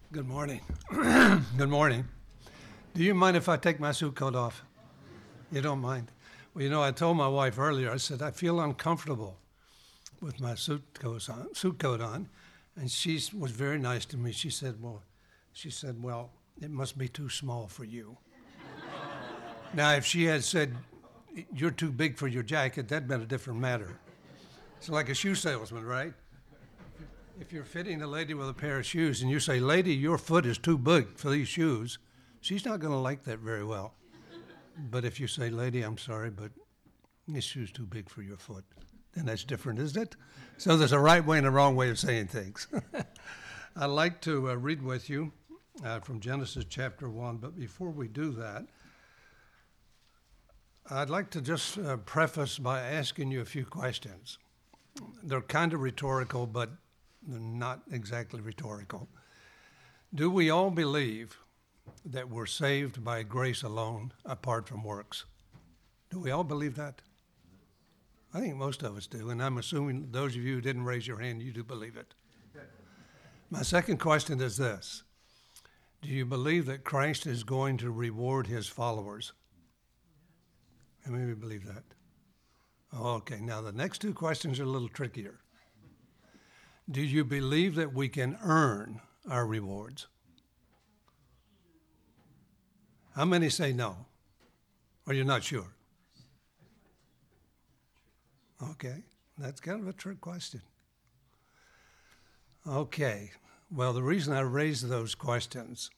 Good morning. Good morning. Do you mind if I take my suit coat off? You don't mind? Well, I told my wife earlier, I said, I feel uncomfortable with my suit coat on. And she was very nice to me. She said, well, it must be too small for you. Now, if she had said, you're too big for your jacket, that'd been a different matter. It's like a shoe salesman, right? If you're fitting a lady with a pair of shoes and you say, lady, your foot is too big for these shoes, she's not going to like that very well. But if you say, lady, I'm sorry, but this shoe's too big for your foot, then that's different, isn't it? So there's a right way and a wrong way of saying things. I'd like to read with you from Genesis chapter 1, but before we do that, I'd like to just preface by asking you a few questions. They're kind of rhetorical, but they're not exactly rhetorical. Do we all believe that we're saved by grace alone, apart from works? Do we all believe that? I think most of us do, and I'm assuming those of you who didn't raise your hand, you do believe it. My second question is this. Do you believe that Christ is going to reward his followers? How many of you believe that? Okay, now the next two questions are a little trickier. Do you believe that we can earn our rewards? How many say no? Or you're not sure? Okay, that's kind of a trick question. Okay, well, the reason I raise those questions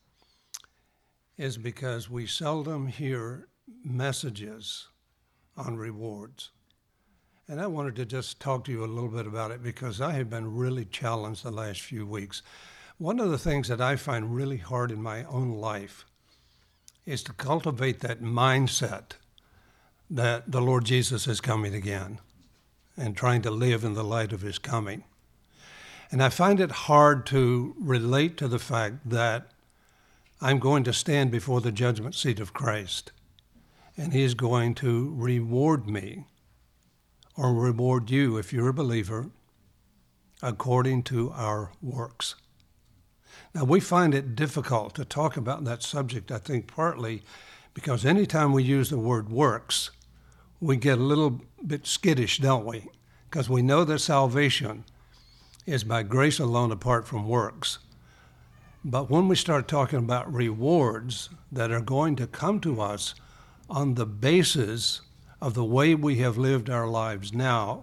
is because we seldom hear messages on rewards. And I wanted to just talk to you a little bit about it because I have been really challenged the last few weeks. One of the things that I find really hard in my own life is to cultivate that mindset that the Lord Jesus is coming again and trying to live in the light of his coming. And I find it hard to relate to the fact that I'm going to stand before the judgment seat of Christ and he is going to reward me or reward you, if you're a believer, according to our works. Now, we find it difficult to talk about that subject, I think, partly because anytime we use the word works, we get a little bit skittish, don't we? Because we know that salvation is by grace alone apart from works. But when we start talking about rewards that are going to come to us on the basis of the way we have lived our lives now,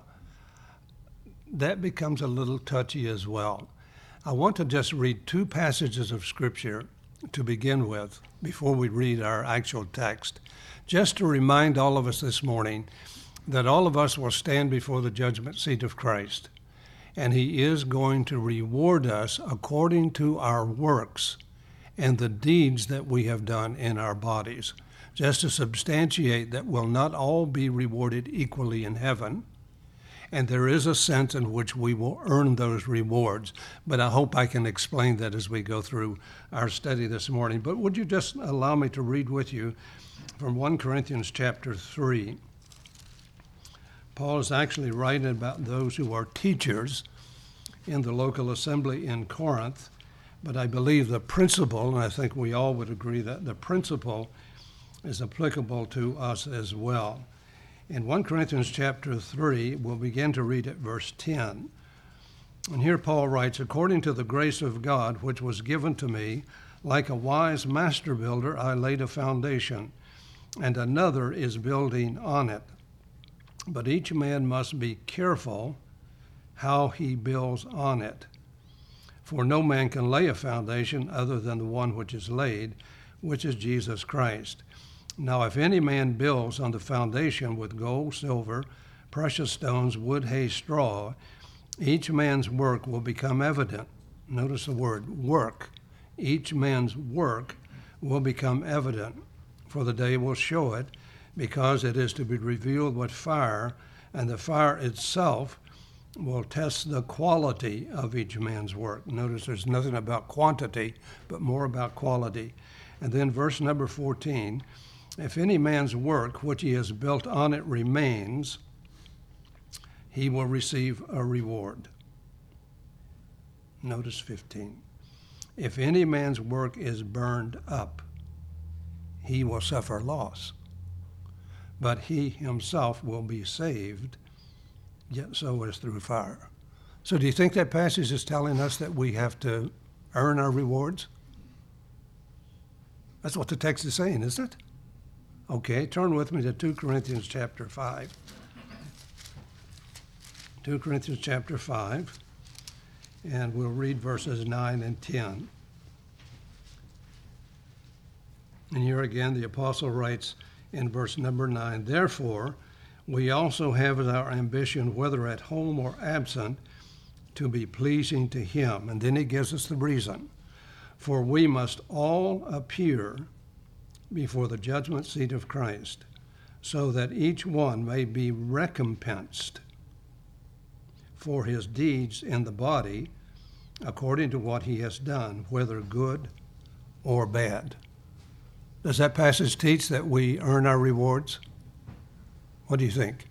that becomes a little touchy as well. I want to just read two passages of Scripture to begin with before we read our actual text, just to remind all of us this morning that all of us will stand before the judgment seat of Christ, and he is going to reward us according to our works and the deeds that we have done in our bodies, just to substantiate that we'll not all be rewarded equally in heaven. And there is a sense in which we will earn those rewards. But I hope I can explain that as we go through our study this morning. But would you just allow me to read with you from 1 Corinthians chapter 3. Paul is actually writing about those who are teachers in the local assembly in Corinth. But I believe the principle, and I think we all would agree that the principle is applicable to us as well. In 1 Corinthians chapter 3, we'll begin to read at verse 10. And here Paul writes, according to the grace of God, which was given to me, like a wise master builder, I laid a foundation, and another is building on it. But each man must be careful how he builds on it. For no man can lay a foundation other than the one which is laid, which is Jesus Christ. Now, if any man builds on the foundation with gold, silver, precious stones, wood, hay, straw, each man's work will become evident. Notice the word work. Each man's work will become evident, for the day will show it, because it is to be revealed with fire, and the fire itself will test the quality of each man's work. Notice there's nothing about quantity, but more about quality. And then verse number 14, if any man's work which he has built on it remains, he will receive a reward. Notice 15. if any man's work is burned up, he will suffer loss, but he himself will be saved, yet so as through fire. So do you think that passage is telling us that we have to earn our rewards? That's what the text is saying, isn't it? Okay, turn with me to 2 Corinthians chapter 5. 2 Corinthians chapter 5, and we'll read verses 9 and 10. And here again, the apostle writes in verse number 9, "Therefore, we also have as our ambition, whether at home or absent, to be pleasing to him." And then he gives us the reason. "For we must all appear before the judgment seat of Christ, so that each one may be recompensed for his deeds in the body, according to what he has done, whether good or bad." Does that passage teach that we earn our rewards? What do you think?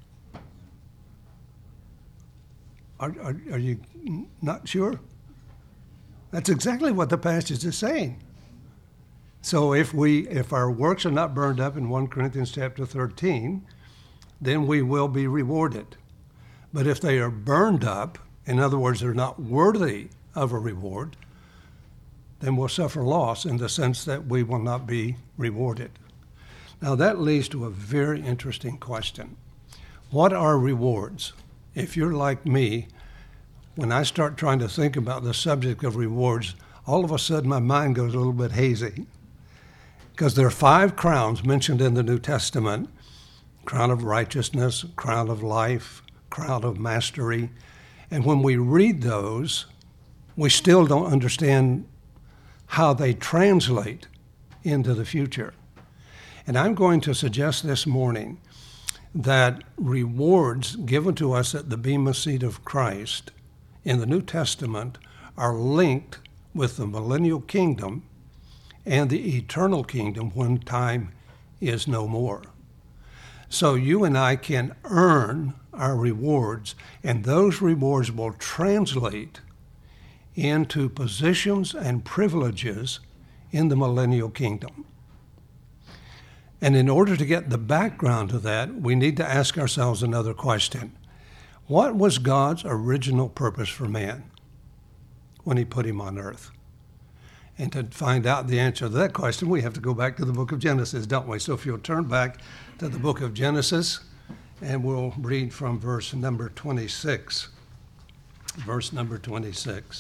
Are you not sure? That's exactly what the passage is saying. So if our works are not burned up in 1 Corinthians chapter 13, then we will be rewarded. But if they are burned up, in other words, they're not worthy of a reward, then we'll suffer loss in the sense that we will not be rewarded. Now that leads to a very interesting question. What are rewards? If you're like me, when I start trying to think about the subject of rewards, all of a sudden my mind goes a little bit hazy. Because there are 5 crowns mentioned in the New Testament: crown of righteousness, crown of life, crown of mastery. And when we read those, we still don't understand how they translate into the future. And I'm going to suggest this morning that rewards given to us at the Bema seat of Christ in the New Testament are linked with the millennial kingdom and the eternal kingdom when time is no more. So you and I can earn our rewards, and those rewards will translate into positions and privileges in the millennial kingdom. And in order to get the background to that, we need to ask ourselves another question. What was God's original purpose for man when he put him on earth? And to find out the answer to that question, we have to go back to the book of Genesis, don't we? So if you'll turn back to the book of Genesis, and we'll read from verse number 26. Verse number 26.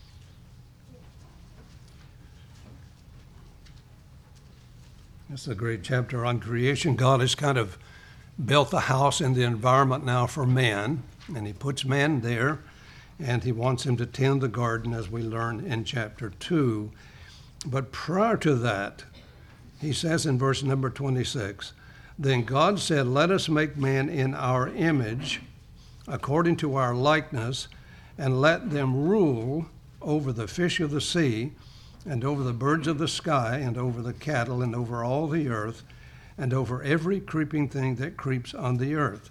This is a great chapter on creation. God has kind of built the house in the environment now for man, and he puts man there, and he wants him to tend the garden, as we learn in chapter 2. But prior to that, he says in verse number 26, "Then God said, let us make man in our image, according to our likeness, and let them rule over the fish of the sea, and over the birds of the sky, and over the cattle, and over all the earth, and over every creeping thing that creeps on the earth."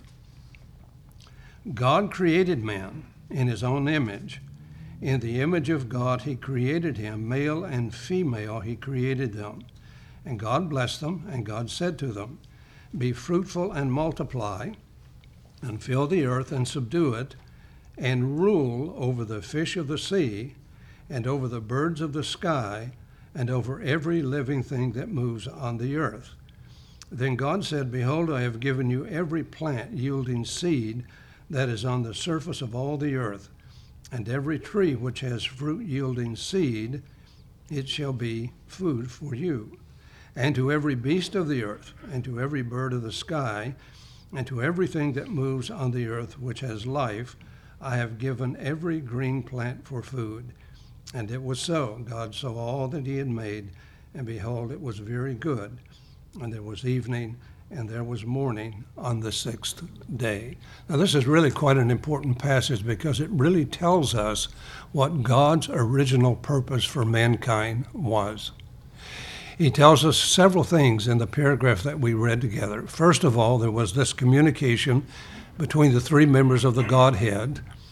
God created man in his own image. In the image of God he created him, male and female he created them. And God blessed them, and God said to them, "Be fruitful and multiply, and fill the earth and subdue it, and rule over the fish of the sea, and over the birds of the sky, and over every living thing that moves on the earth." Then God said, "Behold, I have given you every plant yielding seed that is on the surface of all the earth, and every tree which has fruit yielding seed, it shall be food for you. And to every beast of the earth, and to every bird of the sky, and to everything that moves on the earth which has life, I have given every green plant for food." And it was so. God saw all that he had made, and behold, it was very good. And there was evening, and there was morning on the 6th day. Now this is really quite an important passage because it really tells us what God's original purpose for mankind was. He tells us several things in the paragraph that we read together. First of all, there was this communication between the 3 members of the Godhead,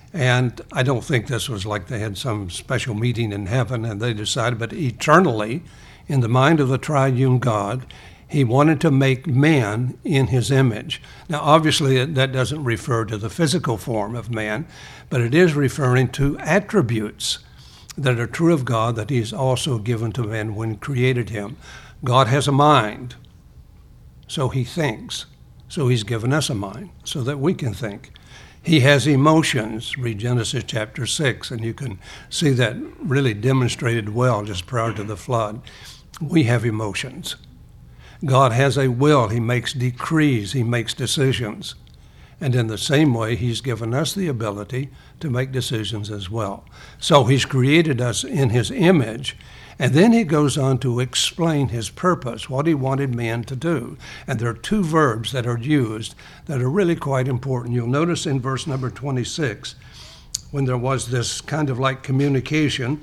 And I don't think this was like they had some special meeting in heaven and they decided, but eternally, in the mind of the triune God, he wanted to make man in his image. Now, obviously, that doesn't refer to the physical form of man, but it is referring to attributes that are true of God that he's also given to man when he created him. God has a mind, so he thinks. So he's given us a mind so that we can think. He has emotions, read Genesis chapter 6, and you can see that really demonstrated well just prior to the flood. We have emotions. God has a will. He makes decrees. He makes decisions. And in the same way, he's given us the ability to make decisions as well. So he's created us in his image, and then he goes on to explain his purpose, what he wanted man to do. And there are two verbs that are used that are really quite important. You'll notice in verse number 26, when there was this kind of like communication,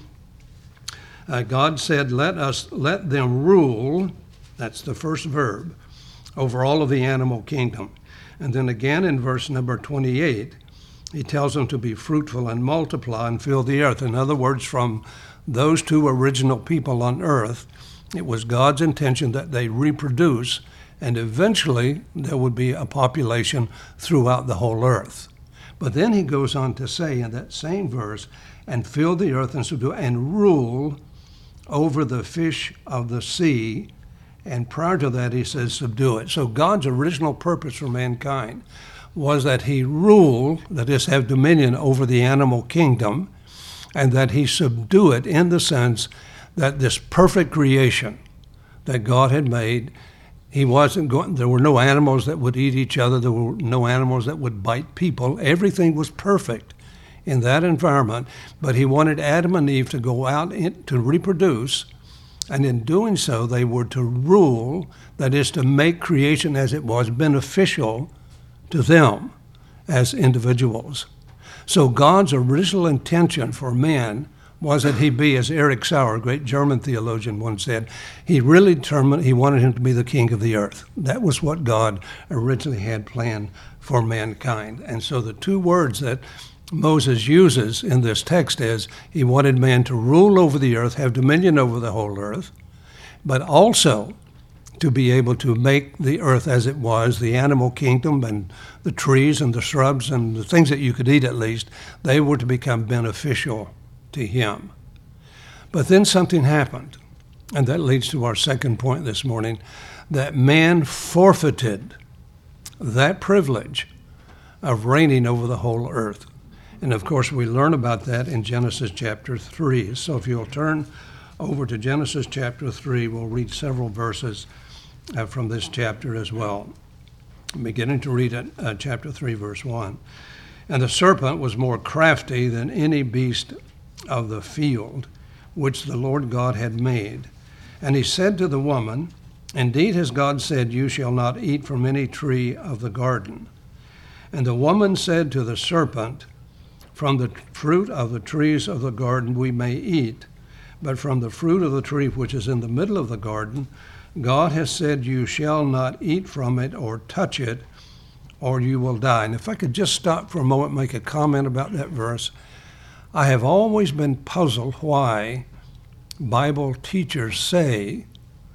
God said, let them rule, that's the first verb, over all of the animal kingdom. And then again in verse number 28, he tells them to be fruitful and multiply and fill the earth. In other words, from those two original people on earth, it was God's intention that they reproduce, and eventually there would be a population throughout the whole earth. But then he goes on to say in that same verse, and fill the earth and subdue and rule over the fish of the sea. And prior to that, he says, subdue it. So God's original purpose for mankind was that he rule, that is, have dominion over the animal kingdom, and that he subdue it in the sense that this perfect creation that God had made, he wasn't going, there were no animals that would eat each other, there were no animals that would bite people. Everything was perfect in that environment, but he wanted Adam and Eve to go out to reproduce, and in doing so, they were to rule, that is, to make creation as it was beneficial to them as individuals. So God's original intention for man was that he be, as Erich Sauer, a great German theologian, once said, he really determined he wanted him to be the king of the earth. That was what God originally had planned for mankind. And so the two words that Moses uses in this text is he wanted man to rule over the earth, have dominion over the whole earth, but also to be able to make the earth as it was, the animal kingdom and the trees and the shrubs and the things that you could eat at least, they were to become beneficial to him. But then something happened, and that leads to our second point this morning, that man forfeited that privilege of reigning over the whole earth. And of course, we learn about that in Genesis chapter 3. So if you'll turn over to Genesis chapter 3, we'll read several verses from this chapter as well. Beginning to read at chapter 3, verse 1. And the serpent was more crafty than any beast of the field, which the Lord God had made. And he said to the woman, indeed has God said, you shall not eat from any tree of the garden. And the woman said to the serpent, from the fruit of the trees of the garden we may eat, but from the fruit of the tree which is in the middle of the garden, God has said, you shall not eat from it or touch it, or you will die. And if I could just stop for a moment and make a comment about that verse. I have always been puzzled why Bible teachers say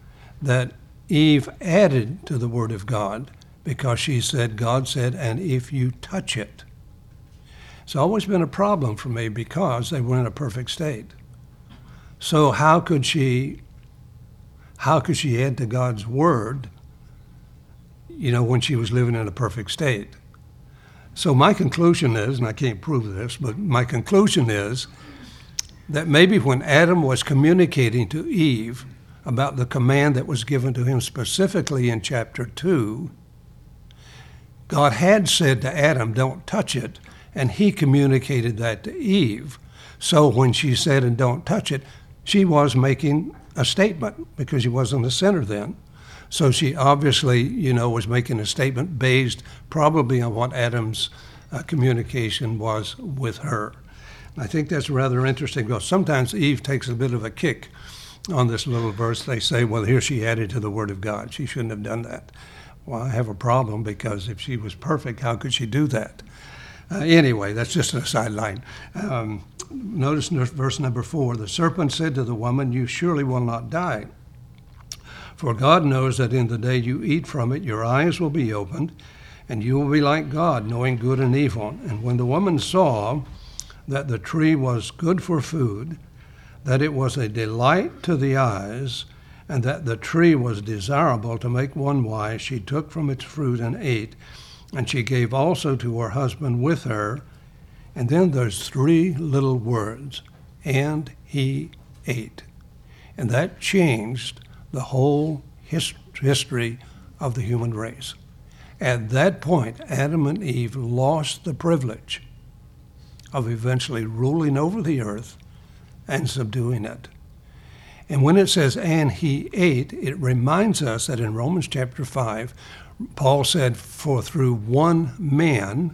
that Eve added to the Word of God because she said, God said, and if you touch it. It's always been a problem for me because they were in a perfect state. So how could she add to God's word, when she was living in a perfect state? So my conclusion is, and I can't prove this, but my conclusion is that maybe when Adam was communicating to Eve about the command that was given to him specifically in chapter 2, God had said to Adam, don't touch it, and he communicated that to Eve. So when she said, and don't touch it, she was making a statement because she wasn't a sinner then. So she obviously, was making a statement based probably on what Adam's communication was with her. And I think that's rather interesting because sometimes Eve takes a bit of a kick on this little verse. They say, well, here she added to the Word of God. She shouldn't have done that. Well, I have a problem because if she was perfect, how could she do that? Anyway, that's just a sideline. Notice verse number 4. The serpent said to the woman, "You surely will not die. For God knows that in the day you eat from it, your eyes will be opened, and you will be like God, knowing good and evil." And when the woman saw that the tree was good for food, that it was a delight to the eyes, and that the tree was desirable to make one wise, she took from its fruit and ate. And she gave also to her husband with her. And then there's 3 little words, "and he ate." And that changed the whole history of the human race. At that point, Adam and Eve lost the privilege of eventually ruling over the earth and subduing it. And when it says, "and he ate," it reminds us that in Romans chapter 5, Paul said, "For through one man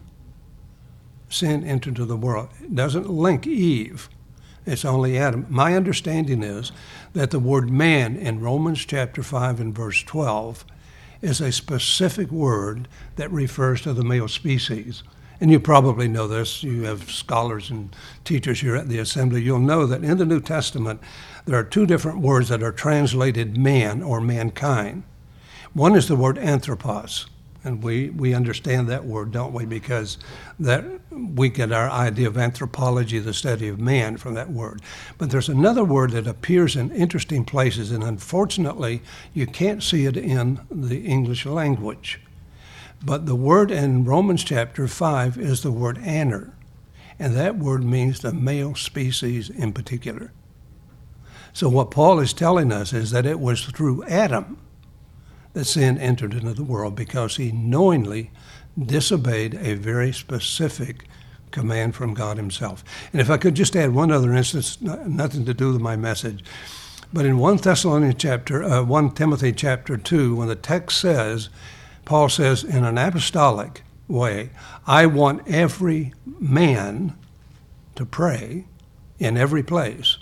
sin entered into the world." It doesn't link Eve. It's only Adam. My understanding is that the word man in Romans chapter 5 and verse 12 is a specific word that refers to the male species. And you probably know this. You have scholars and teachers here at the assembly. You'll know that in the New Testament, there are 2 different words that are translated man or mankind. One is the word anthropos, and we understand that word, don't we? Because that we get our idea of anthropology, the study of man, from that word. But there's another word that appears in interesting places, and unfortunately, you can't see it in the English language. But the word in Romans chapter 5 is the word aner, and that word means the male species in particular. So what Paul is telling us is that it was through Adam that sin entered into the world, because he knowingly disobeyed a very specific command from God himself. And if I could just add one other instance, nothing to do with my message, but in 1 Timothy chapter 2, when the text says, Paul says in an apostolic way, "I want every man to pray in every place."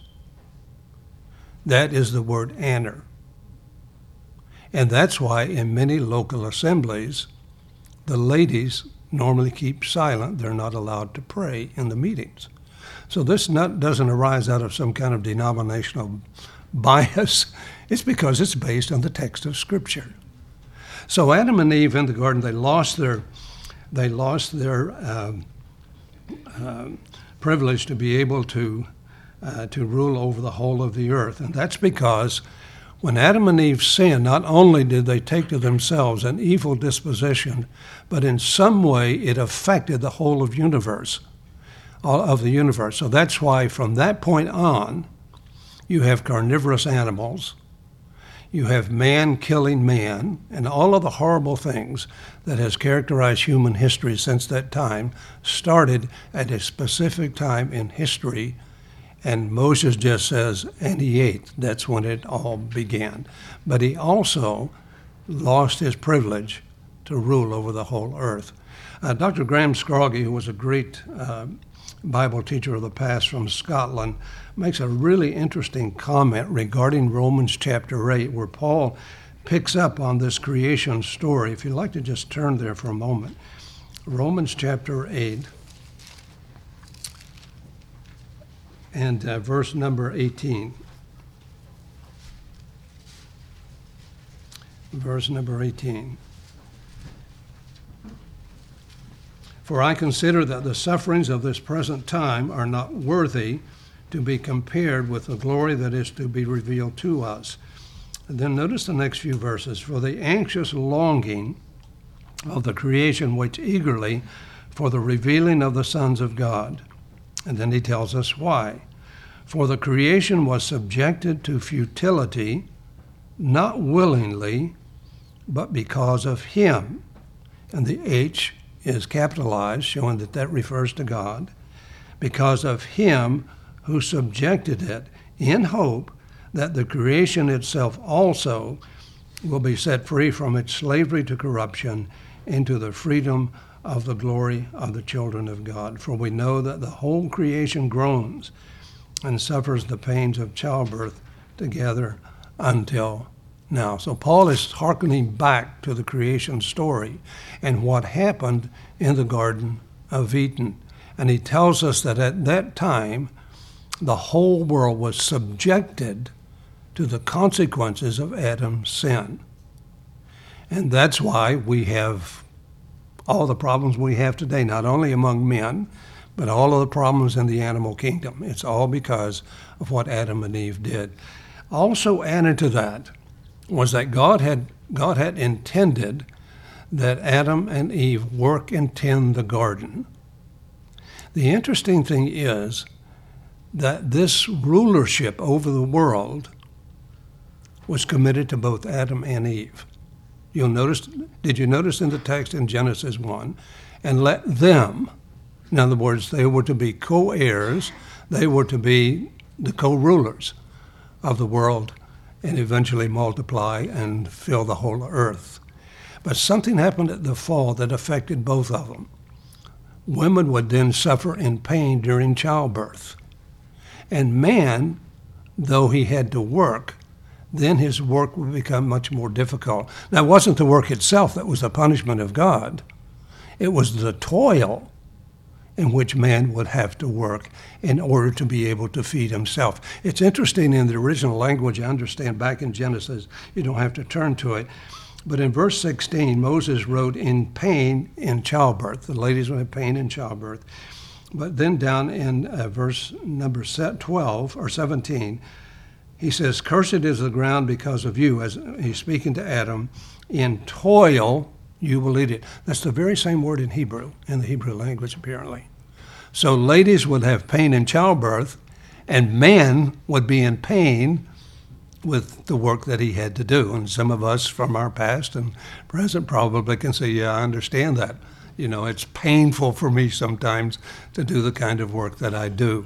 That is the word aner. And that's why in many local assemblies, the ladies normally keep silent. They're not allowed to pray in the meetings. So this doesn't arise out of some kind of denominational bias. It's because it's based on the text of Scripture. So Adam and Eve in the garden, they lost their privilege to be able to rule over the whole of the earth. And that's because when Adam and Eve sinned, not only did they take to themselves an evil disposition, but in some way it affected the whole of the universe. So that's why from that point on, you have carnivorous animals, you have man killing man, and all of the horrible things that has characterized human history since that time started at a specific time in history. And Moses just says, "and he ate." That's when it all began. But he also lost his privilege to rule over the whole earth. Dr. Graham Scroggie, who was a great Bible teacher of the past from Scotland, makes a really interesting comment regarding Romans chapter 8, where Paul picks up on this creation story. If you'd like to just turn there for a moment. Romans chapter 8. And verse number 18. Verse number 18. "For I consider that the sufferings of this present time are not worthy to be compared with the glory that is to be revealed to us." And then notice the next few verses. "For the anxious longing of the creation waits eagerly for the revealing of the sons of God." And then he tells us why. "For the creation was subjected to futility, not willingly, but because of him." And the H is capitalized, showing that that refers to God. "Because of him who subjected it, in hope that the creation itself also will be set free from its slavery to corruption into the freedom of the glory of the children of God. For we know that the whole creation groans and suffers the pains of childbirth together until now." So Paul is hearkening back to the creation story and what happened in the Garden of Eden. And he tells us that at that time, the whole world was subjected to the consequences of Adam's sin. And that's why we have all the problems we have today, not only among men, but all of the problems in the animal kingdom. It's all because of what Adam and Eve did. Also added to that was that God had intended that Adam and Eve work and tend the garden. The interesting thing is that this rulership over the world was committed to both Adam and Eve. Did you notice in the text in Genesis 1, and let them, in other words, they were to be co-heirs, they were to be the co-rulers of the world and eventually multiply and fill the whole earth. But something happened at the fall that affected both of them. Women would then suffer in pain during childbirth. And man, though he had to work, then his work would become much more difficult. Now, it wasn't the work itself that was the punishment of God. It was the toil in which man would have to work in order to be able to feed himself. It's interesting in the original language, I understand back in Genesis, you don't have to turn to it, but in verse 16, Moses wrote, in pain in childbirth. The ladies would have pain in childbirth. But then down in verse number 12 or 17, he says, cursed is the ground because of you, as he's speaking to Adam, in toil you will eat it. That's the very same word in Hebrew, in the Hebrew language apparently. So ladies would have pain in childbirth, and men would be in pain with the work that he had to do. And some of us from our past and present probably can say, yeah, I understand that. You know, it's painful for me sometimes to do the kind of work that I do.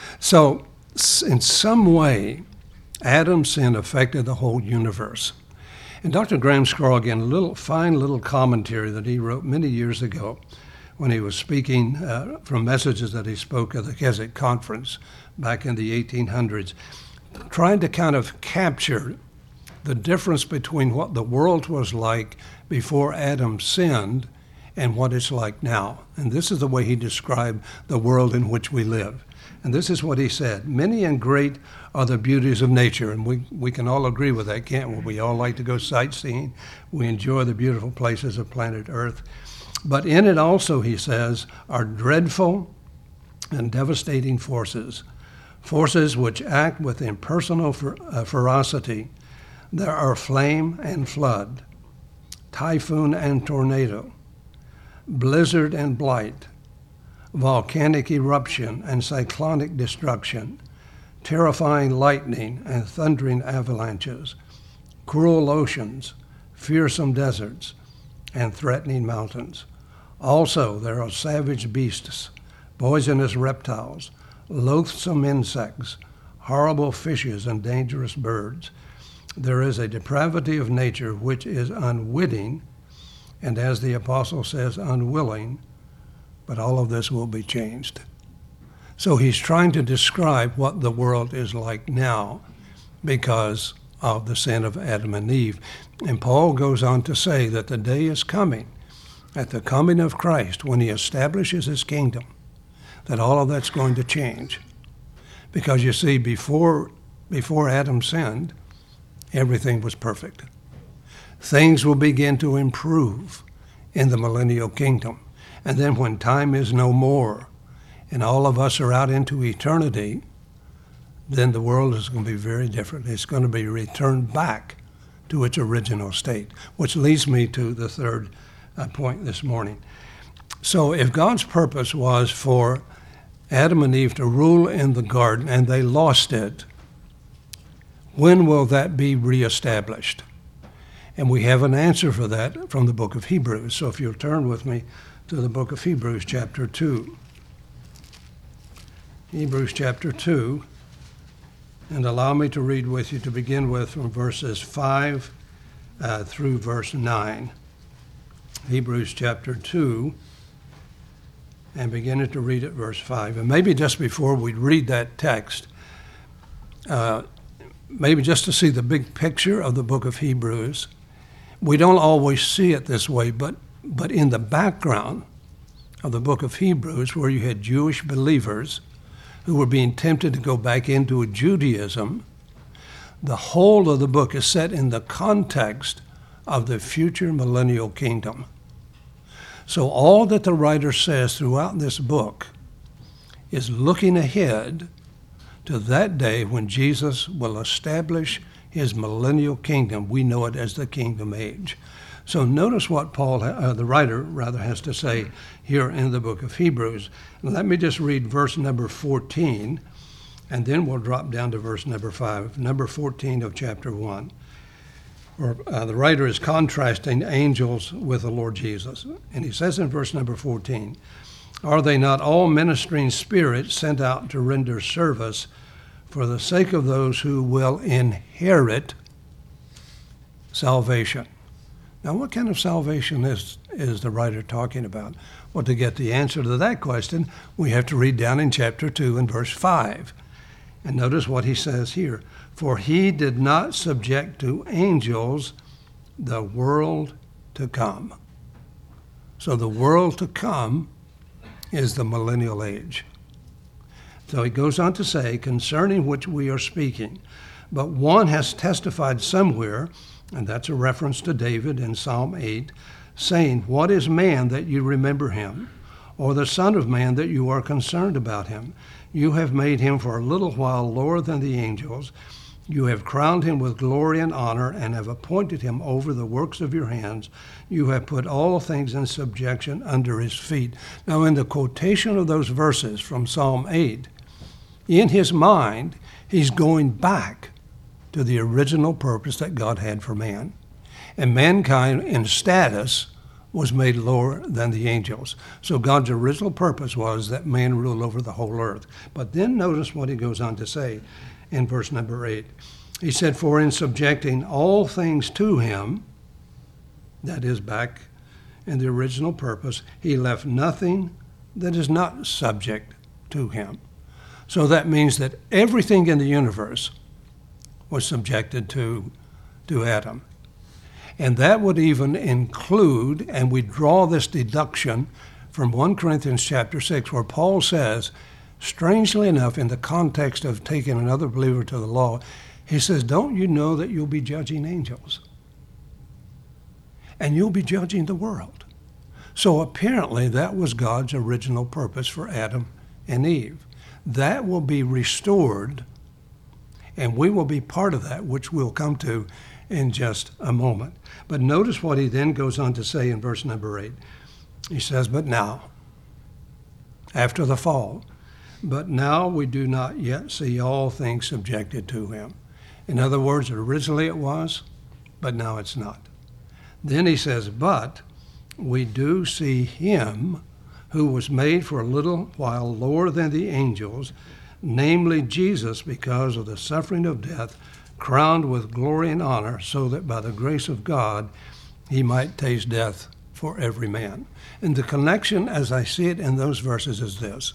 So in some way, Adam's sin affected the whole universe. And Dr. Graham Scrogin, a fine little commentary that he wrote many years ago when he was speaking from messages that he spoke at the Keswick Conference back in the 1800s, trying to kind of capture the difference between what the world was like before Adam sinned and what it's like now. And this is the way he described the world in which we live. And this is what he said: many and great are the beauties of nature. And we can all agree with that, can't we? We all like to go sightseeing. We enjoy the beautiful places of planet Earth. But in it also, he says, are dreadful and devastating forces, forces which act with impersonal ferocity. There are flame and flood, typhoon and tornado, blizzard and blight, volcanic eruption and cyclonic destruction, terrifying lightning and thundering avalanches, cruel oceans, fearsome deserts, and threatening mountains. Also, there are savage beasts, poisonous reptiles, loathsome insects, horrible fishes, and dangerous birds. There is a depravity of nature which is unwitting, and as the apostle says, unwilling, but all of this will be changed. So he's trying to describe what the world is like now because of the sin of Adam and Eve. And Paul goes on to say that the day is coming, at the coming of Christ, when he establishes his kingdom, that all of that's going to change. Because you see, before Adam sinned, everything was perfect. Things will begin to improve in the millennial kingdom. And then when time is no more and all of us are out into eternity, then the world is going to be very different. It's going to be returned back to its original state, which leads me to the third point this morning. So if God's purpose was for Adam and Eve to rule in the garden and they lost it, when will that be reestablished? And we have an answer for that from the book of Hebrews. So if you'll turn with me to the book of Hebrews, chapter 2. Hebrews chapter 2, and allow me to read with you to begin with from verses 5 through verse 9. Hebrews chapter 2, and beginning to read at verse 5. And maybe just before we read that text, maybe just to see the big picture of the book of Hebrews. We don't always see it this way, but in the background of the book of Hebrews, where you had Jewish believers who were being tempted to go back into Judaism, the whole of the book is set in the context of the future millennial kingdom. So all that the writer says throughout this book is looking ahead to that day when Jesus will establish his millennial kingdom. We know it as the kingdom age. So notice what the writer has to say here in the book of Hebrews. Let me just read verse number 14, and then we'll drop down to verse number 5, number 14 of chapter 1. Where, the writer is contrasting angels with the Lord Jesus. And he says in verse number 14, "Are they not all ministering spirits sent out to render service for the sake of those who will inherit salvation?" Now, what kind of salvation is the writer talking about? Well, to get the answer to that question, we have to read down in chapter 2 and verse 5. And notice what he says here. "For he did not subject to angels the world to come." So the world to come is the millennial age. So he goes on to say, concerning which we are speaking, but one has testified somewhere, and that's a reference to David in Psalm 8, saying, "What is man that you remember him, or the son of man that you are concerned about him? You have made him for a little while lower than the angels. You have crowned him with glory and honor, and have appointed him over the works of your hands. You have put all things in subjection under his feet." Now, in the quotation of those verses from Psalm 8, in his mind, he's going back to the original purpose that God had for man. And mankind in status was made lower than the angels. So God's original purpose was that man rule over the whole earth. But then notice what he goes on to say in verse number 8. He said, "For in subjecting all things to him," that is back in the original purpose, "he left nothing that is not subject to him." So that means that everything in the universe was subjected to Adam. And that would even include, and we draw this deduction from 1 Corinthians chapter 6, where Paul says, strangely enough, in the context of taking another believer to the law, he says, "Don't you know that you'll be judging angels? And you'll be judging the world." So apparently that was God's original purpose for Adam and Eve. That will be restored, and we will be part of that, which we'll come to in just a moment. But notice what he then goes on to say in verse number 8. He says, "But now," after the fall, "but now we do not yet see all things subjected to him." In other words, originally it was, but now it's not. Then he says, "But we do see him who was made for a little while lower than the angels, namely Jesus, because of the suffering of death, crowned with glory and honor, so that by the grace of God he might taste death for every man." And the connection, as I see it in those verses, is this: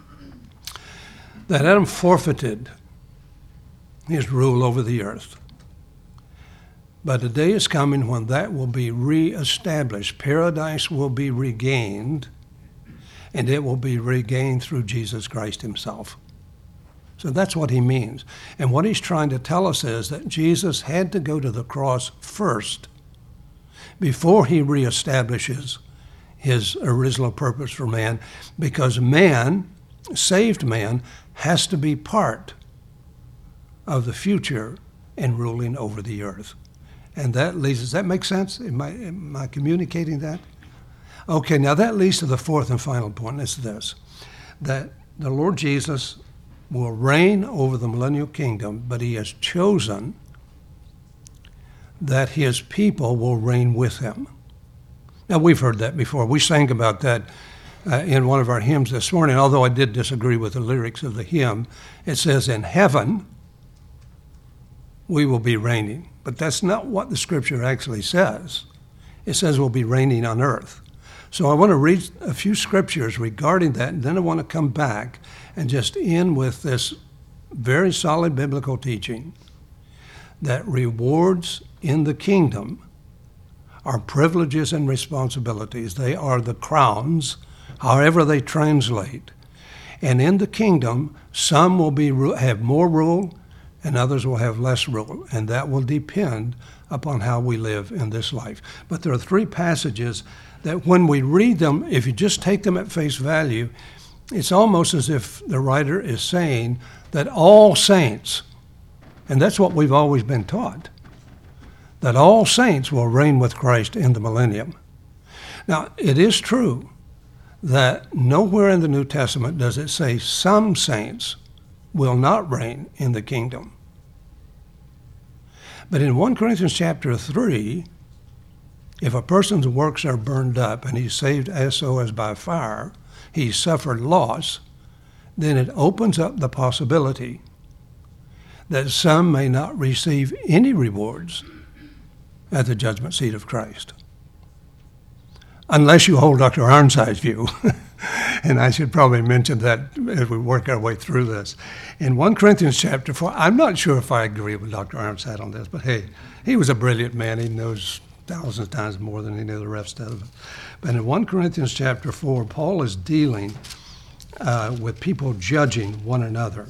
that Adam forfeited his rule over the earth. But a day is coming when that will be reestablished. Paradise will be regained, and it will be regained through Jesus Christ himself. So that's what he means. And what he's trying to tell us is that Jesus had to go to the cross first before he reestablishes his original purpose for man, because man, saved man, has to be part of the future in ruling over the earth. And that leads, does that make sense? Am I communicating that? Okay, now that leads to the fourth and final point. It's this, that the Lord Jesus will reign over the millennial kingdom, but he has chosen that his people will reign with him. Now, we've heard that before. We sang about that in one of our hymns this morning, although I did disagree with the lyrics of the hymn. It says, "In heaven we will be reigning." But that's not what the scripture actually says. It says we'll be reigning on earth. So I want to read a few scriptures regarding that, and then I want to come back and just end with this very solid biblical teaching that rewards in the kingdom are privileges and responsibilities. They are the crowns however they translate. And in the kingdom, some will have more rule and others will have less rule. And that will depend upon how we live in this life. But there are three passages that when we read them, if you just take them at face value, it's almost as if the writer is saying that all saints, and that's what we've always been taught, that all saints will reign with Christ in the millennium. Now, it is true that nowhere in the New Testament does it say some saints will not reign in the kingdom. But in 1 Corinthians chapter 3, if a person's works are burned up and he's saved as so as by fire, he's suffered loss, then it opens up the possibility that some may not receive any rewards at the judgment seat of Christ. Unless you hold Dr. Ironside's view. And I should probably mention that as we work our way through this. In 1 Corinthians chapter 4, I'm not sure if I agree with Dr. Ironside on this, but hey, he was a brilliant man. He knows thousands of times more than any of the rest of us. But in 1 Corinthians chapter 4, Paul is dealing with people judging one another.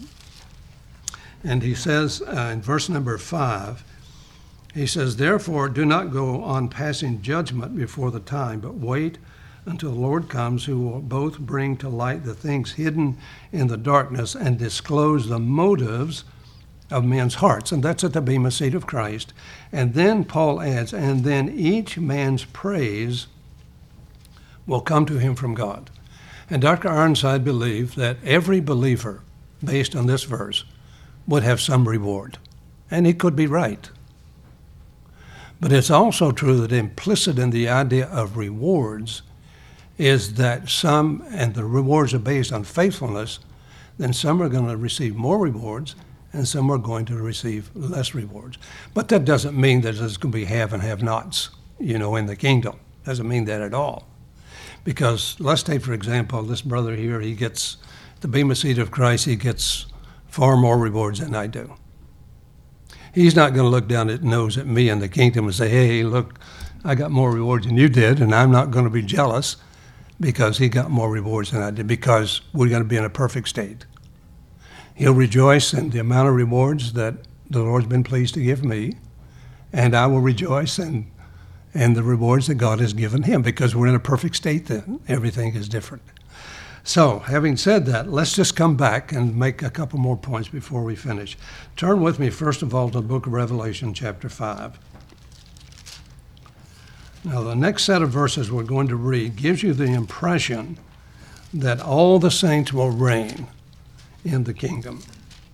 And he says in verse number 5, he says, "Therefore do not go on passing judgment before the time, but wait until the Lord comes, who will both bring to light the things hidden in the darkness and disclose the motives of men's hearts." And that's at the bema seat of Christ. And then Paul adds, "And then each man's praise will come to him from God." And Dr. Ironside believed that every believer, based on this verse, would have some reward. And he could be right. But it's also true that implicit in the idea of rewards is that some, and the rewards are based on faithfulness, then some are going to receive more rewards and some are going to receive less rewards. But that doesn't mean that there's going to be have and have-nots, in the kingdom. Doesn't mean that at all. Because let's take, for example, this brother here, he gets the bema seat of Christ, he gets far more rewards than I do. He's not going to look down his nose at me in the kingdom and say, "Hey, look, I got more rewards than you did," and I'm not going to be jealous because he got more rewards than I did, because we're going to be in a perfect state. He'll rejoice in the amount of rewards that the Lord's been pleased to give me, and I will rejoice in the rewards that God has given him, because we're in a perfect state then. Everything is different. So, having said that, let's just come back and make a couple more points before we finish. Turn with me, first of all, to the book of Revelation, chapter 5. Now, the next set of verses we're going to read gives you the impression that all the saints will reign in the kingdom.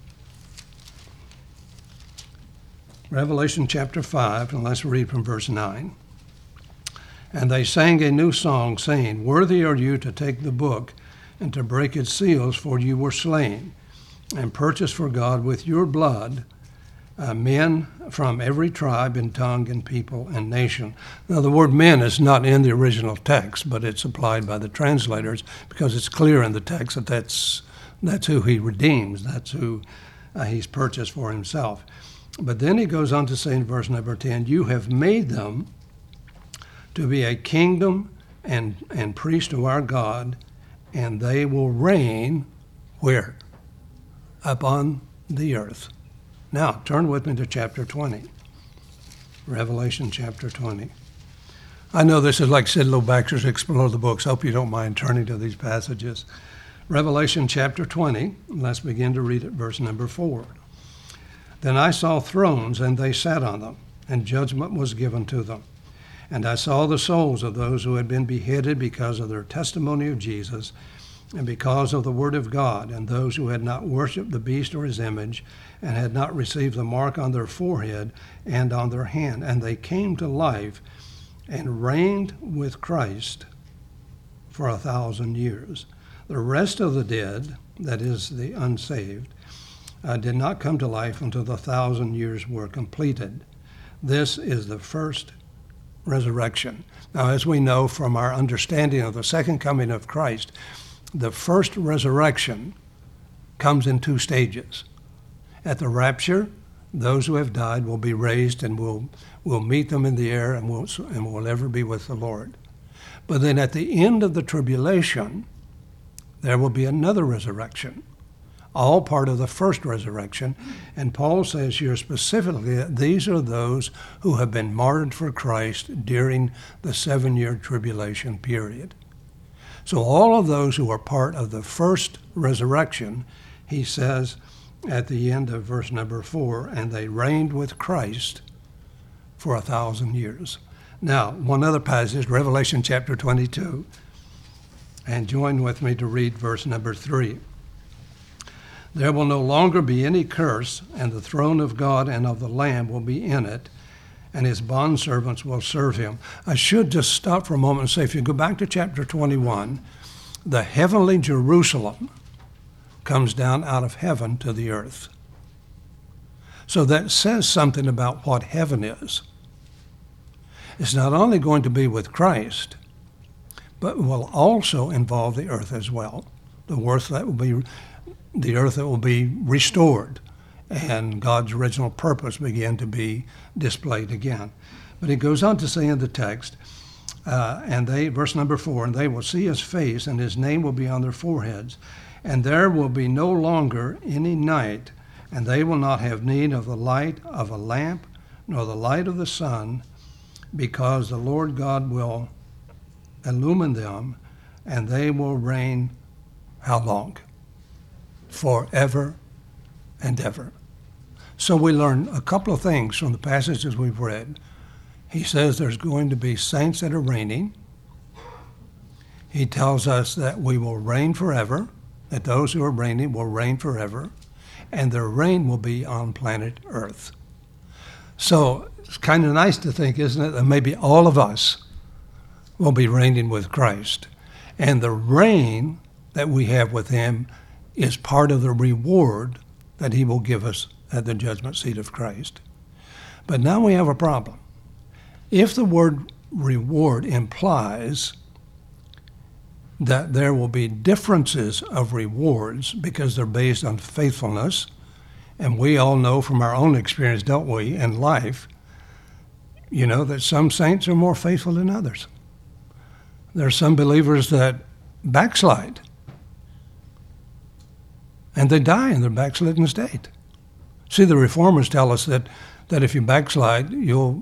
Revelation chapter 5, and let's read from verse 9. "And they sang a new song, saying, 'Worthy are you to take the book and to break its seals, for you were slain, and purchased for God with your blood men from every tribe and tongue and people and nation.'" Now, the word "men" is not in the original text, but it's applied by the translators because it's clear in the text that that's who he redeems, that's who he's purchased for himself. But then he goes on to say in verse number 10, "You have made them to be a kingdom and priest to our God, and they will reign," where? "Upon the earth." Now, turn with me to chapter 20. Revelation chapter 20. I know this is like Sidlow Baxter's Explore the Books. Hope you don't mind turning to these passages. Revelation chapter 20, let's begin to read at verse number 4. "Then I saw thrones, and they sat on them, and judgment was given to them. And I saw the souls of those who had been beheaded because of their testimony of Jesus and because of the word of God, and those who had not worshipped the beast or his image, and had not received the mark on their forehead and on their hand. And they came to life and reigned with Christ for 1,000 years. The rest of the dead," that is, the unsaved, "did not come to life until the 1,000 years were completed. This is the first resurrection." Now, as we know from our understanding of the second coming of Christ, the first resurrection comes in two stages. At the rapture, those who have died will be raised, and we'll meet them in the air, and we'll ever be with the Lord. But then at the end of the tribulation, there will be another resurrection, all part of the first resurrection. And Paul says here specifically that these are those who have been martyred for Christ during the 7-year tribulation period. So all of those who are part of the first resurrection, he says at the end of verse number 4, and they reigned with Christ for 1,000 years. Now, one other passage, Revelation chapter 22, and join with me to read verse number 3. There will no longer be any curse, and the throne of God and of the Lamb will be in it, and his bondservants will serve him. I should just stop for a moment and say, if you go back to chapter 21, the heavenly Jerusalem comes down out of heaven to the earth. So that says something about what heaven is. It's not only going to be with Christ, but will also involve the earth as well. The earth that will be restored, and God's original purpose begin to be displayed again. But he goes on to say in the text, verse number 4, and they will see his face, and his name will be on their foreheads, and there will be no longer any night, and they will not have need of the light of a lamp, nor the light of the sun, because the Lord God will illumine them, and they will reign how long? Forever and ever. So we learn a couple of things from the passages we've read. He says there's going to be saints that are reigning. He tells us that we will reign forever, that those who are reigning will reign forever, and their reign will be on planet Earth. So it's kind of nice to think, isn't it, that maybe all of us will be reigning with Christ. And the reign that we have with him is part of the reward that he will give us at the judgment seat of Christ. But now we have a problem. If the word reward implies that there will be differences of rewards because they're based on faithfulness, and we all know from our own experience, don't we, in life, that some saints are more faithful than others. There are some believers that backslide, and they die in their backslidden state. See, the reformers tell us that if you backslide, you'll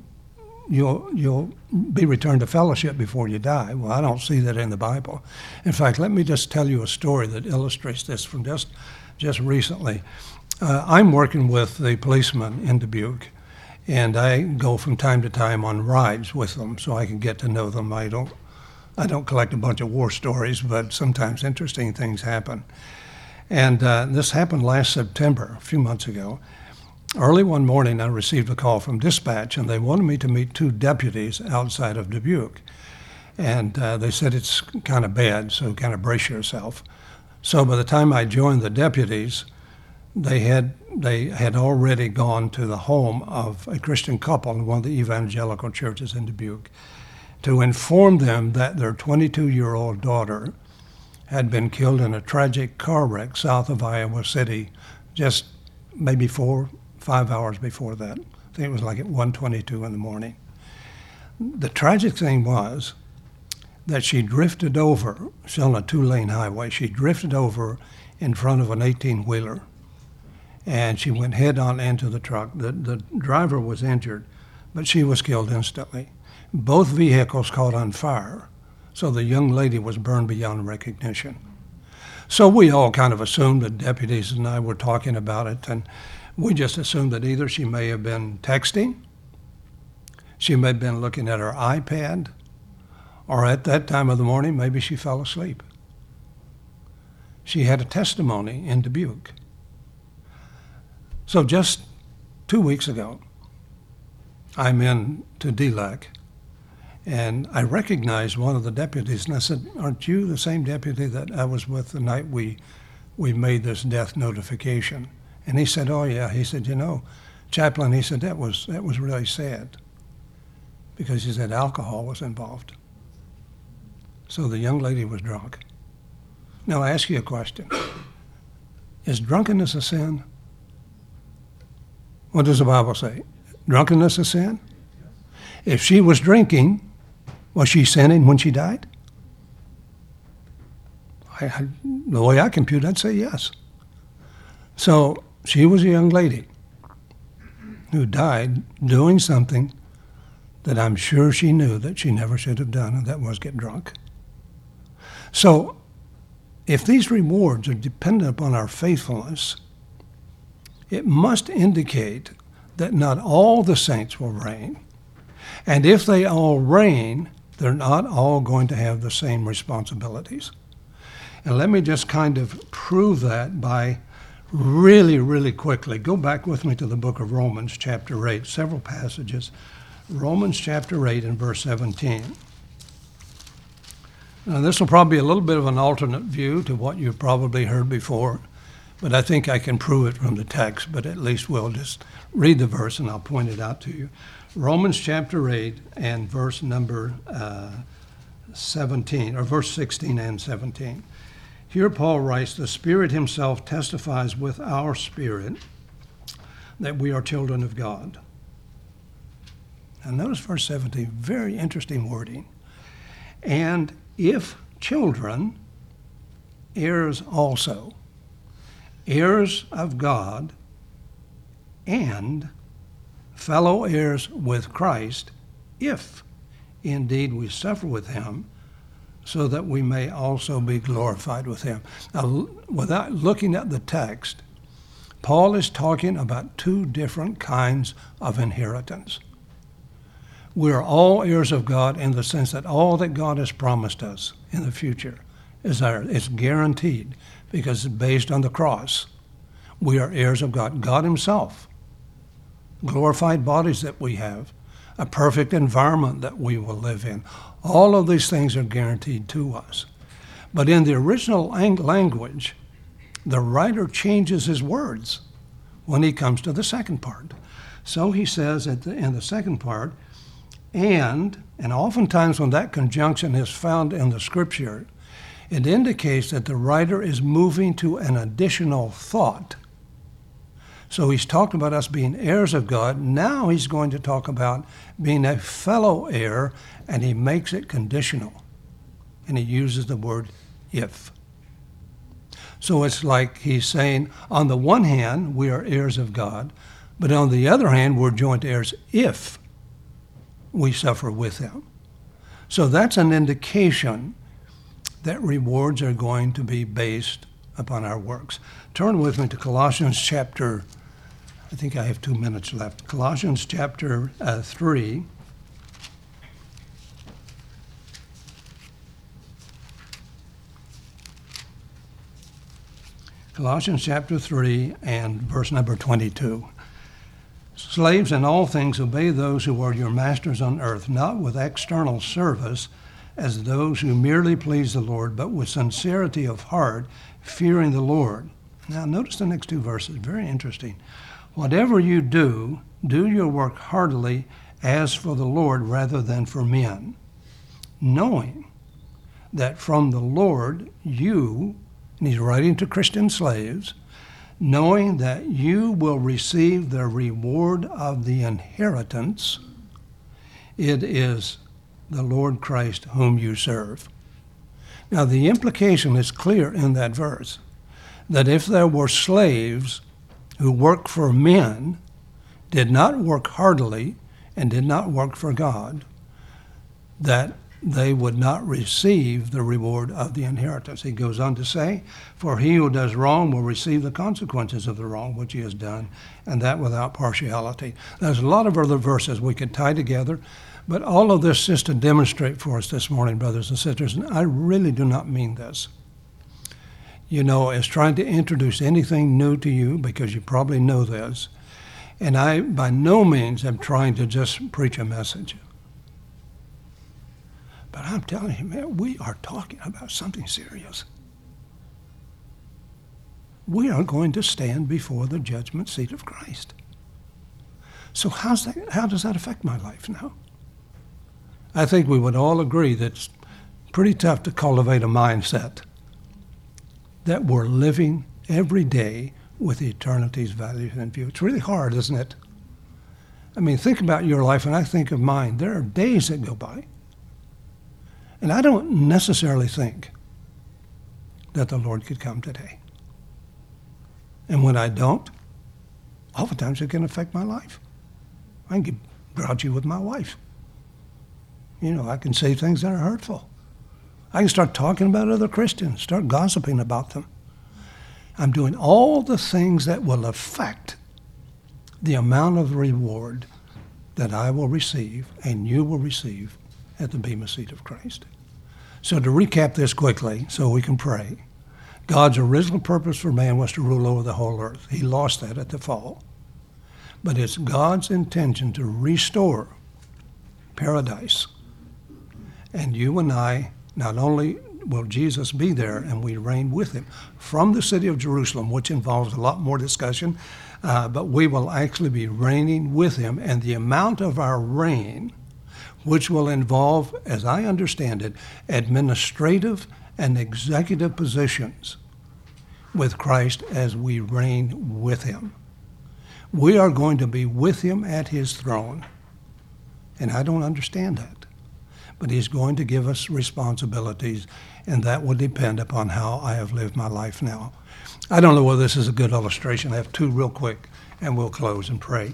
be returned to fellowship before you die. Well, I don't see that in the Bible. In fact, let me just tell you a story that illustrates this from just recently. I'm working with the policemen in Dubuque, and I go from time to time on rides with them so I can get to know them. I don't collect a bunch of war stories, but sometimes interesting things happen. And this happened last September, a few months ago. Early one morning, I received a call from dispatch, and they wanted me to meet 2 deputies outside of Dubuque. And they said it's kind of bad, so kind of brace yourself. So by the time I joined the deputies, they had already gone to the home of a Christian couple in one of the evangelical churches in Dubuque to inform them that their 22-year-old daughter had been killed in a tragic car wreck south of Iowa City just maybe 4-5 hours before that. I think it was like at 1:22 in the morning. The tragic thing was that she drifted over, she's on a 2-lane highway, she drifted over in front of an 18-wheeler, and she went head-on into the truck. The driver was injured, but she was killed instantly. Both vehicles caught on fire, so the young lady was burned beyond recognition. So we all kind of assumed, the deputies and I were talking about it, and we just assumed that either she may have been texting, she may have been looking at her iPad, or at that time of the morning, maybe she fell asleep. She had a testimony in Dubuque. So just 2 weeks ago, I'm in to DLAC, and I recognized one of the deputies, and I said, "Aren't you the same deputy that I was with the night we made this death notification?" And he said, "Oh yeah." He said, "Chaplain," he said, that was really sad, because he said alcohol was involved. So the young lady was drunk. Now I ask you a question. Is drunkenness a sin? What does the Bible say? Drunkenness a sin? If she was drinking, Was she sinning when she died? The way I compute, I'd say yes. So she was a young lady who died doing something that I'm sure she knew that she never should have done, and that was get drunk. So if these rewards are dependent upon our faithfulness, it must indicate that not all the saints will reign. And if they all reign, they're not all going to have the same responsibilities. And let me just kind of prove that by really, really quickly. Go back with me to the book of Romans, chapter 8, several passages. Romans chapter 8 and verse 17. Now, this will probably be a little bit of an alternate view to what you've probably heard before, but I think I can prove it from the text, but at least we'll just read the verse and I'll point it out to you. Romans chapter 8 and verse number 17, or verse 16 and 17. Here Paul writes, the Spirit himself testifies with our spirit that we are children of God. Now notice verse 17, very interesting wording. And if children, heirs also, heirs of God, and fellow heirs with Christ, if indeed we suffer with him, so that we may also be glorified with him. Now, without looking at the text, Paul is talking about two different kinds of inheritance. We are all heirs of God in the sense that all that God has promised us in the future is ours. It's guaranteed because it's based on the cross. We are heirs of God. God himself, glorified bodies that we have, a perfect environment that we will live in. All of these things are guaranteed to us. But in the original language, the writer changes his words when he comes to the second part. So he says in the second part, and oftentimes when that conjunction is found in the scripture, it indicates that the writer is moving to an additional thought. So he's talked about us being heirs of God. Now he's going to talk about being a fellow heir, and he makes it conditional. And he uses the word if. So it's like he's saying, on the one hand, we are heirs of God, but on the other hand, we're joint heirs if we suffer with him. So that's an indication that rewards are going to be based upon our works. Turn with me to Colossians chapter, I think I have 2 minutes left. Colossians chapter 3. Colossians chapter 3 and verse number 22. Slaves, in all things obey those who are your masters on earth, not with external service as those who merely please the Lord, but with sincerity of heart, fearing the Lord. Now notice the next two verses, very interesting. Whatever you do, do your work heartily as for the Lord rather than for men, knowing that from the Lord you, and he's writing to Christian slaves, knowing that you will receive the reward of the inheritance. It is the Lord Christ whom you serve. Now the implication is clear in that verse, that if there were slaves who worked for men, did not work heartily, and did not work for God, that they would not receive the reward of the inheritance. He goes on to say, for he who does wrong will receive the consequences of the wrong which he has done, and that without partiality. There's a lot of other verses we could tie together, but all of this is to demonstrate for us this morning, brothers and sisters, and I really do not mean this, as trying to introduce anything new to you, because you probably know this, and I by no means am trying to just preach a message. But I'm telling you, man, we are talking about something serious. We are going to stand before the judgment seat of Christ. So how does that affect my life now? I think we would all agree that it's pretty tough to cultivate a mindset that we're living every day with eternity's values in view. It's really hard, isn't it? I mean, think about your life, and I think of mine. There are days that go by And I don't necessarily think that the Lord could come today. And when I don't, oftentimes it can affect my life. I can get grouchy with my wife. I can say things that are hurtful. I can start talking about other Christians, start gossiping about them. I'm doing all the things that will affect the amount of reward that I will receive and you will receive at the Bema Seat of Christ. So to recap this quickly so we can pray, God's original purpose for man was to rule over the whole earth. He lost that at the fall. But it's God's intention to restore paradise. And you and I, not only will Jesus be there and we reign with him from the city of Jerusalem, which involves a lot more discussion, but we will actually be reigning with him. And the amount of our reign, which will involve, as I understand it, administrative and executive positions with Christ as we reign with him. We are going to be with him at his throne. And I don't understand that. But he's going to give us responsibilities, and that will depend upon how I have lived my life now. I don't know whether this is a good illustration. I have two real quick, and we'll close and pray.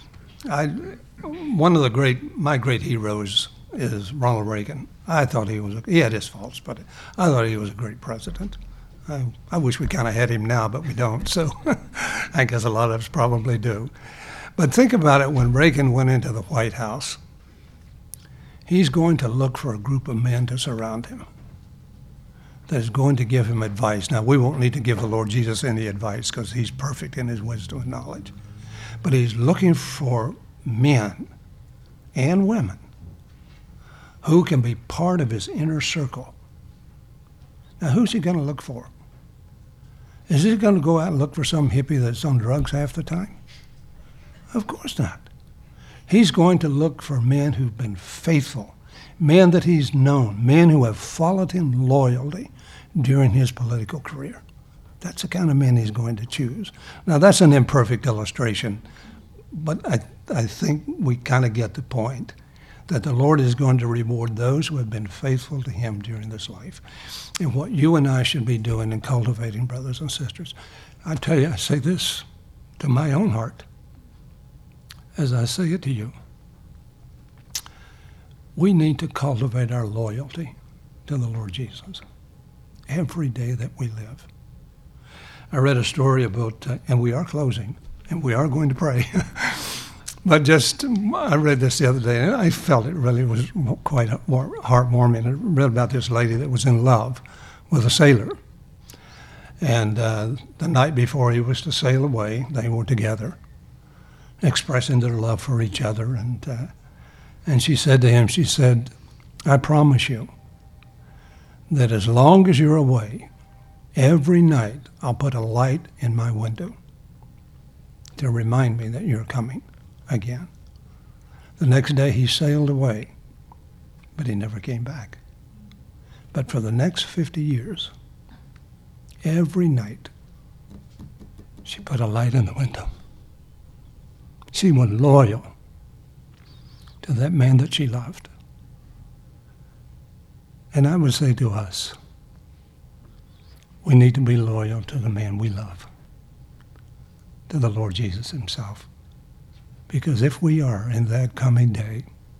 One of my great heroes is Ronald Reagan. I thought he had his faults, but I thought he was a great president. I wish we kind of had him now, but we don't, so I guess a lot of us probably do. But think about it, when Reagan went into the White House, he's going to look for a group of men to surround him that is going to give him advice. Now, we won't need to give the Lord Jesus any advice because he's perfect in his wisdom and knowledge. But he's looking for men and women who can be part of his inner circle. Now, who's he going to look for? Is he going to go out and look for some hippie that's on drugs half the time? Of course not. He's going to look for men who've been faithful, men that he's known, men who have followed him loyally during his political career. That's the kind of men he's going to choose. Now, that's an imperfect illustration, but I think we kind of get the point that the Lord is going to reward those who have been faithful to him during this life. And what you and I should be doing in cultivating brothers and sisters, I tell you, I say this to my own heart as I say it to you. We need to cultivate our loyalty to the Lord Jesus every day that we live. I read a story about, and we are closing, and we are going to pray. But I read this the other day, and I felt it really was quite heartwarming. I read about this lady that was in love with a sailor. And the night before he was to sail away, they were together, expressing their love for each other. And she said to him, she said, I promise you that as long as you're away, every night I'll put a light in my window to remind me that you're coming again. The next day he sailed away, but he never came back. But for the next 50 years, every night, she put a light in the window. She was loyal to that man that she loved. And I would say to us, we need to be loyal to the man we love, to the Lord Jesus himself. Because if we are in that coming day,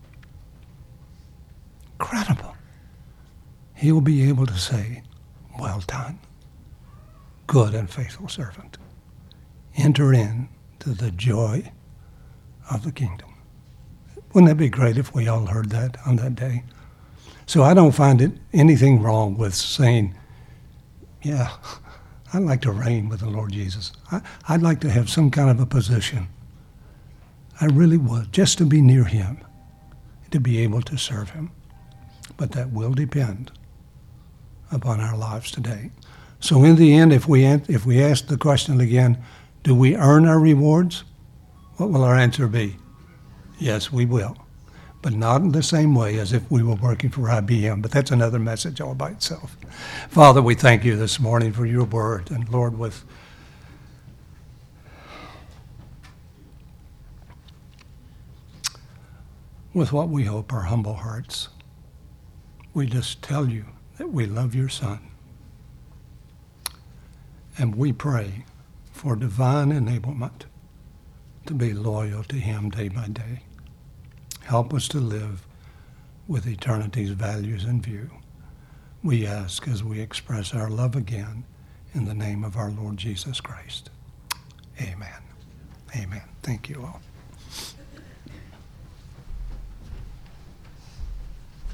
incredible, he will be able to say, well done, good and faithful servant. Enter into the joy of the kingdom. Wouldn't that be great if we all heard that on that day? So I don't find anything wrong with saying, yeah, I'd like to reign with the Lord Jesus. I'd like to have some kind of a position. I really would, just to be near him, to be able to serve him. But that will depend upon our lives today. So in the end, if we ask the question again, do we earn our rewards? What will our answer be? Yes, we will. But not in the same way as if we were working for IBM. But that's another message all by itself. Father, we thank you this morning for your word. And Lord, with what we hope are humble hearts, we just tell you that we love your Son. And we pray for divine enablement to be loyal to him day by day. Help us to live with eternity's values in view. We ask as we express our love again in the name of our Lord Jesus Christ. Amen. Amen. Thank you all.